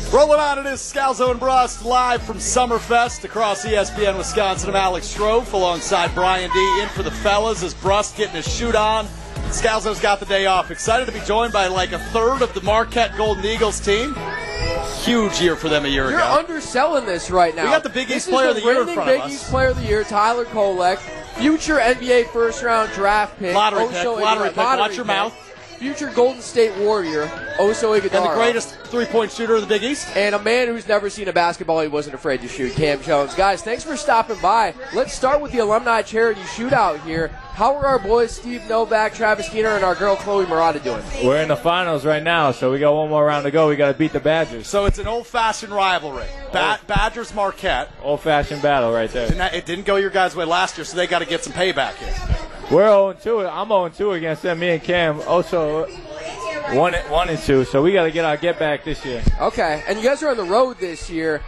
Rolling on, it is Scalzo and Brust live from Summerfest across ESPN Wisconsin. I'm Alex Strofe alongside Brian D. in for the fellas as Brust getting his shoot on. Scalzo's got the day off. Excited to be joined by like a third of the Marquette Golden Eagles team. Huge year for them a year ago. You're underselling this right now. We got the Big East Player of the Year in front of us. Big East Player of the Year, Tyler Kolek, future NBA first-round draft pick. Lottery pick. Watch your mouth. Future Golden State Warrior, Oso Ighodaro. And the greatest three-point shooter in the Big East. And a man who's never seen a basketball he wasn't afraid to shoot, Cam Jones. Guys, thanks for stopping by. Let's start with the alumni charity shootout here. How are our boys Steve Novak, Travis Keener, and our girl Chloe Murata doing? We're in the finals right now, so we got one more round to go. We got to beat the Badgers. So it's an old-fashioned rivalry. Badgers-Marquette. Old-fashioned battle right there. It didn't go your guys' way last year, so they got to get some payback here. We're 0-2. I'm 0-2 against them. Me and Cam also 1-2. So we got to get our get back this year. Okay, and you guys are on the road this year.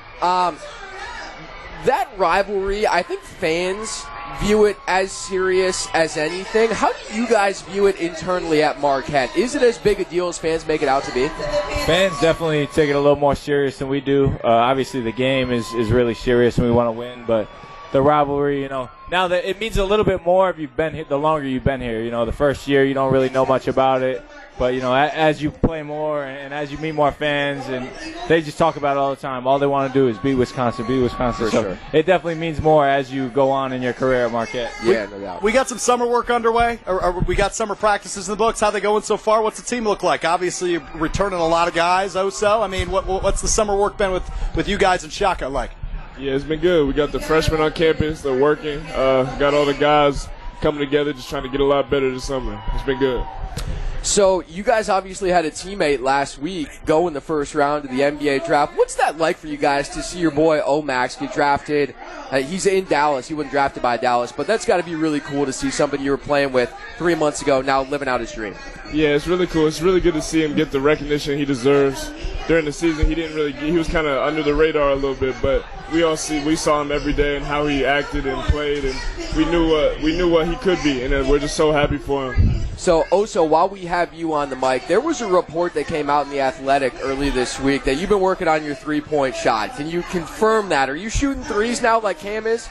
That rivalry, I think fans view it as serious as anything. How do you guys view it internally at Marquette? Is it as big a deal as fans make it out to be? Fans definitely take it a little more serious than we do. Obviously, the game is really serious and we want to win, but the rivalry, now that it means a little bit more if you've been here, the longer you've been here. The first year you don't really know much about it, but as you play more and as you meet more fans, and they just talk about it all the time. All they want to do is beat Wisconsin, For sure. It definitely means more as you go on in your career at Marquette. Yeah, no doubt. We got some summer work underway, or we got summer practices in the books. How they going so far? What's the team look like? Obviously, you're returning a lot of guys. Oso, I mean, what's the summer work been with you guys in Shaka like? Yeah, it's been good. We got the freshmen on campus. They're working. Got all the guys coming together, just trying to get a lot better this summer. It's been good. So you guys obviously had a teammate last week go in the first round of the NBA draft. What's that like for you guys to see your boy Omax get drafted? He's in Dallas. He wasn't drafted by Dallas, but that's got to be really cool to see somebody you were playing with 3 months ago now living out his dream. Yeah, it's really cool. It's really good to see him get the recognition he deserves. During the season, he was kind of under the radar a little bit, but we saw him every day and how he acted and played, and we knew what he could be, and we're just so happy for him. So, Oso, while we have you on the mic, there was a report that came out in The Athletic early this week that you've been working on your three-point shot. Can you confirm that? Are you shooting threes now like Cam is?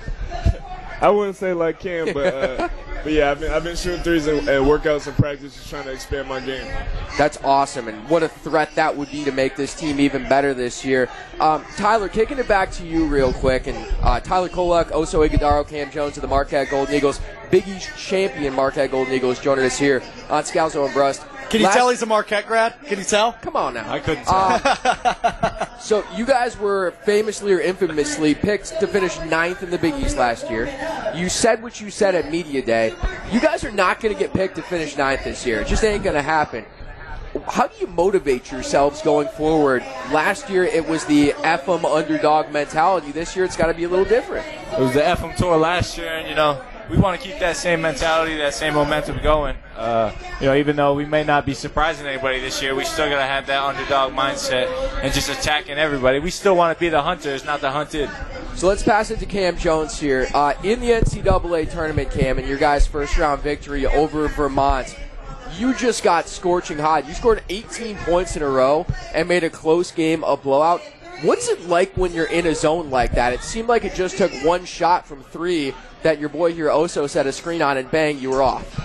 I wouldn't say like Cam, but yeah, I've been shooting threes and workouts and practice, just trying to expand my game. That's awesome, and what a threat that would be to make this team even better this year. Tyler, kicking it back to you real quick, and Tyler Kolek, Oso Ighodaro, Cam Jones of the Marquette Golden Eagles, Big East champion Marquette Golden Eagles joining us here on Scalzo and Brust. Can you tell he's a Marquette grad? Can you tell? Come on now. I couldn't tell. So you guys were famously or infamously picked to finish 9th in the Big East last year. You said what you said at Media Day. You guys are not going to get picked to finish 9th this year. It just ain't going to happen. How do you motivate yourselves going forward? Last year it was the F-em underdog mentality. This year it's got to be a little different. It was the F-em tour last year, and we want to keep that same mentality, that same momentum going. Even though we may not be surprising anybody this year, we still got to have that underdog mindset and just attacking everybody. We still want to be the hunters, not the hunted. So let's pass it to Cam Jones here. In the NCAA tournament, Cam, and your guys' first-round victory over Vermont, you just got scorching hot. You scored 18 points in a row and made a close game a blowout. What's it like when you're in a zone like that? It seemed like it just took one shot from three that your boy here, Oso, set a screen on, and bang, you were off.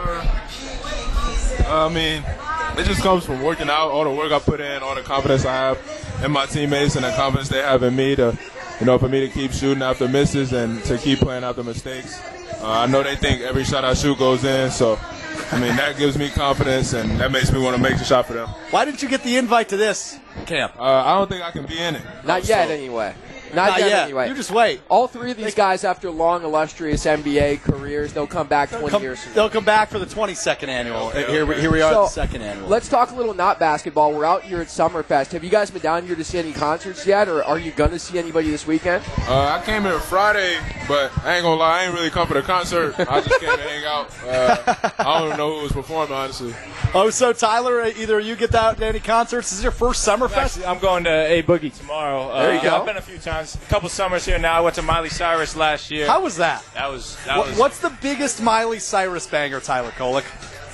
It just comes from working out, all the work I put in, all the confidence I have in my teammates, and the confidence they have in me to, for me to keep shooting after misses and to keep playing after mistakes. I know they think every shot I shoot goes in, so that gives me confidence, and that makes me want to make the shot for them. Why didn't you get the invite to this camp? I don't think I can be in it. Not yet, anyway. Not yet, anyway. You just wait. All three of these guys, after long, illustrious NBA careers, they'll come back 20 years from now. They'll come back for the 22nd annual. Here we are at the second annual. Let's talk a little not basketball. We're out here at Summerfest. Have you guys been down here to see any concerts yet, or are you going to see anybody this weekend? I came here Friday, but I ain't going to lie, I ain't really come for the concert. I just came to hang out. I don't even know who was performing, honestly. Oh, so Tyler, either you get out to any concerts? This is your first Summerfest? Actually, I'm going to A Boogie tomorrow. There you go. I've been a few times. A couple summers here now. I went to Miley Cyrus last year. How was that? That was What's the biggest Miley Cyrus banger, Tyler Kolek?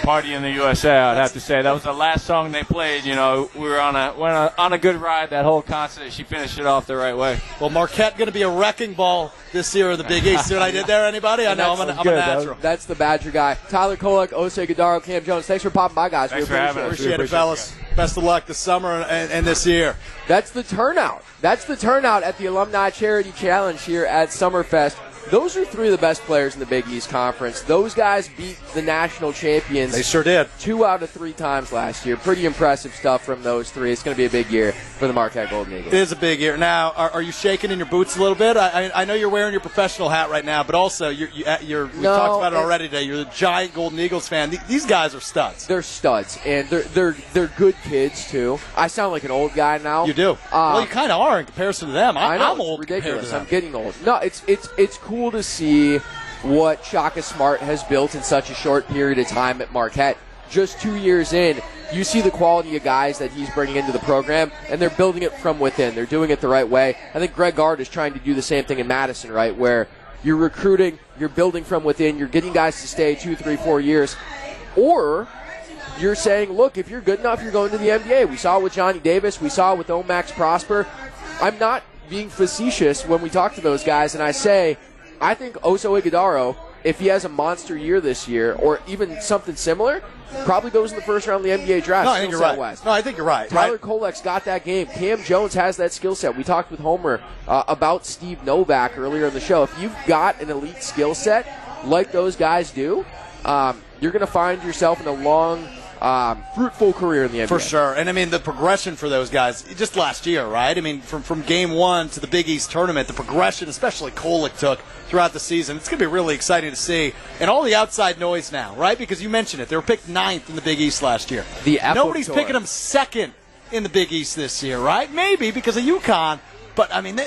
Party in the USA, I'd have to say. That was the last song they played. You know, we were on a good ride that whole concert. She finished it off the right way. Well, Marquette going to be a wrecking ball this year in the Big East. See what I did there, anybody? I know I'm a natural. That's the Badger guy. Tyler Kolek, Osei Gadaro, Cam Jones. Thanks for popping by, guys. Thanks for having us. Appreciate it, fellas. Best of luck this summer and this year. That's the turnout. That's the turnout at the Alumni Charity Challenge here at Summerfest. Those are three of the best players in the Big East Conference. Those guys beat the national champions. They sure did. 2 out of 3 times last year. Pretty impressive stuff from those three. It's going to be a big year for the Marquette Golden Eagles. It is a big year. Now, are you shaking in your boots a little bit? I know you're wearing your professional hat right now, but also we talked about it already today. You're the giant Golden Eagles fan. These guys are studs. They're studs, and they're good kids too. I sound like an old guy now. You do. Well, you kind of are in comparison to them. I know, I'm old. Ridiculous. I'm getting old. No, it's cool to see what Shaka Smart has built in such a short period of time at Marquette. Just 2 years in, you see the quality of guys that he's bringing into the program, and they're building it from within. They're doing it the right way. I think Greg Gard is trying to do the same thing in Madison, right, where you're recruiting, you're building from within, you're getting guys to stay 2, 3, 4 years, or you're saying, look, if you're good enough, you're going to the NBA. We saw it with Johnny Davis. We saw it with Omax Prosper. I'm not being facetious when we talk to those guys, and I say, I think Oso Ighodaro, if he has a monster year this year, or even something similar, probably goes in the first round of the NBA draft. No, I think you're right. West. No, I think you're right. Tyler Kolek's got that game. Cam Jones has that skill set. We talked with Homer about Steve Novak earlier in the show. If you've got an elite skill set like those guys do, you're going to find yourself in a long, fruitful career in the NBA. For sure. And, I mean, the progression for those guys, just last year, right? I mean, from game one to the Big East tournament, the progression, especially Kolek, took throughout the season, it's going to be really exciting to see. And all the outside noise now, right? Because you mentioned it. They were picked 9th in the Big East last year. Nobody's picking them 2nd in the Big East this year, right? Maybe because of UConn. But, I mean,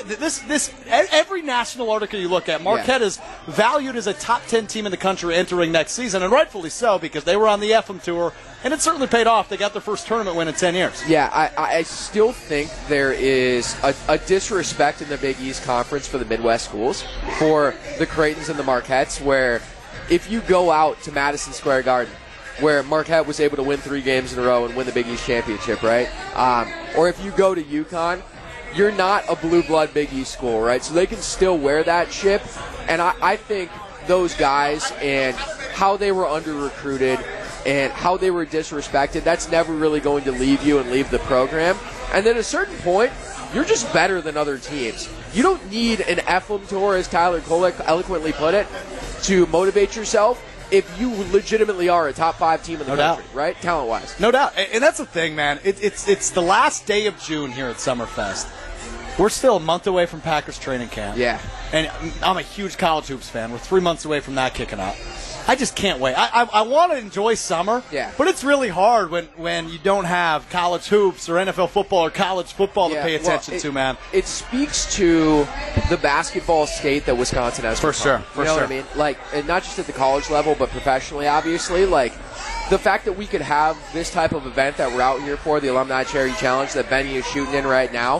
every national article you look at, Marquette is valued as a top 10 team in the country entering next season, and rightfully so, because they were on the FM tour, and it certainly paid off. They got their first tournament win in 10 years. Yeah, I still think there is a disrespect in the Big East Conference for the Midwest schools, for the Creightons and the Marquettes, where if you go out to Madison Square Garden, where Marquette was able to win 3 games in a row and win the Big East championship, right? Or if you go to UConn, you're not a blue blood Big East school, right? So they can still wear that chip. And I think those guys and how they were under-recruited and how they were disrespected, that's never really going to leave you and leave the program. And then at a certain point, you're just better than other teams. You don't need an FM tour, as Tyler Kolek eloquently put it, to motivate yourself if you legitimately are a top 5 team in the country, right? Talent-wise. No doubt. And that's the thing, man. It's the last day of June here at Summerfest. We're still a month away from Packers training camp. Yeah. And I'm a huge college hoops fan. We're 3 months away from that kicking up. I just can't wait. I want to enjoy summer, but it's really hard when you don't have college hoops or NFL football or college football to pay attention to, man. It speaks to the basketball state that Wisconsin has. For sure. You know what I mean? Like, and not just at the college level, but professionally, obviously. Like, the fact that we could have this type of event that we're out here for, the Alumni Charity Challenge that Benny is shooting in right now,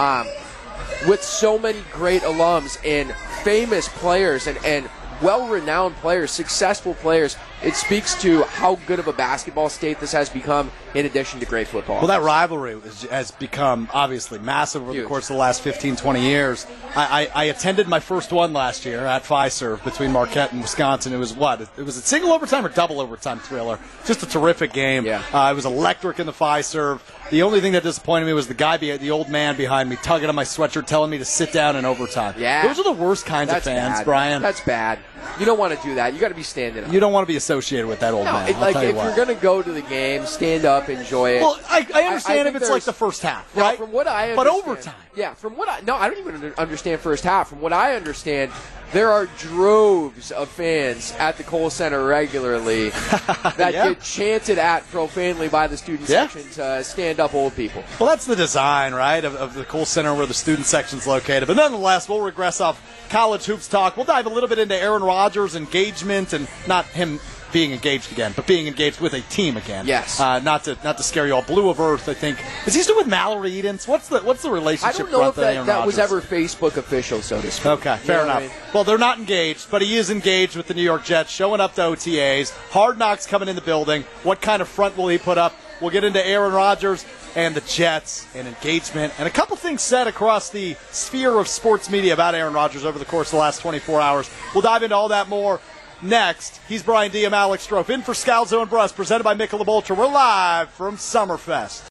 with so many great alums and famous players and well-renowned players, successful players, it speaks to how good of a basketball state this has become in addition to great football. Well, that rivalry has become obviously massive over the course of the last 15, 20 years. I attended my first one last year at Fiserv between Marquette and Wisconsin. It was It was a single overtime or double overtime thriller. Just a terrific game. Yeah. It was electric in the Fiserv. The only thing that disappointed me was the old man behind me tugging on my sweatshirt telling me to sit down in overtime. Yeah. Those are the worst kinds of fans, bad. Brian. That's bad. You don't want to do that. You got to be standing up. You don't want to be associated with that old man. If you're going to go to the game, stand up, enjoy it. Well, I understand if it's like the first half, right? From what I understand, but overtime. Yeah, I don't even understand first half. From what I understand, there are droves of fans at the Kohl Center regularly that get chanted at profanely by the student section to stand up old people. Well, that's the design, right, of the Kohl Center where the student section's located. But nonetheless, we'll regress off college hoops talk. We'll dive a little bit into Aaron Rodgers' engagement, and not him being engaged again, but being engaged with a team again. Yes. Not to scare you all. Blue of Earth, I think. Is he still with Mallory Edens? What's the relationship? I don't know if Aaron that was Rodgers? ever Facebook official, so to speak. Okay, fair You know what enough. I mean? Well, they're not engaged, but he is engaged with the New York Jets, showing up to OTAs. Hard Knocks coming in the building. What kind of front will he put up? We'll get into Aaron Rodgers and the Jets and engagement and a couple things said across the sphere of sports media about Aaron Rodgers over the course of the last 24 hours. We'll dive into all that more next. He's Brian D. I'm Alex Strofe. In for Scalzo and Brust, presented by Michelob Ultra. We're live from Summerfest.